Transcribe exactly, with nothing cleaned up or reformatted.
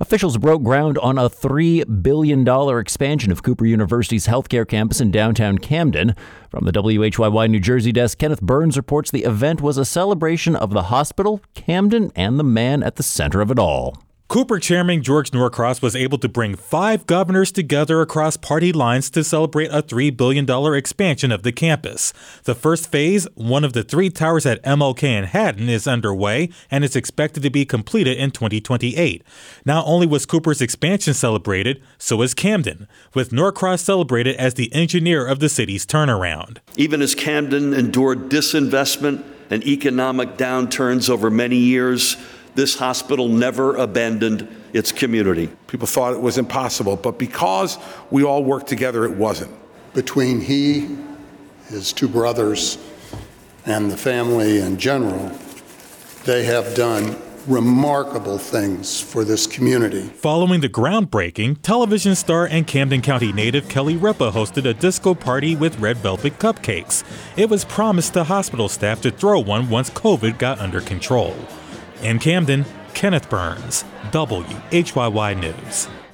Officials broke ground on a three billion dollars expansion of Cooper University's healthcare campus in downtown Camden. From the W H Y Y New Jersey desk, Kenneth Burns reports the event was a celebration of the hospital, Camden, and the man at the center of it all. Cooper Chairman George Norcross was able to bring five governors together across party lines to celebrate a three billion dollars expansion of the campus. The first phase, one of the three towers at M L K in Haddon, is underway and is expected to be completed in twenty twenty-eight. Not only was Cooper's expansion celebrated, so is Camden, with Norcross celebrated as the engineer of the city's turnaround. Even as Camden endured disinvestment and economic downturns over many years, this hospital never abandoned its community. People thought it was impossible, but because we all worked together, it wasn't. Between he, his two brothers, and the family in general, they have done remarkable things for this community. Following the groundbreaking, television star and Camden County native Kelly Ripa hosted a disco party with red velvet cupcakes. It was promised to hospital staff to throw one once COVID got under control. In Camden, Kenneth Burns, W H Y Y News.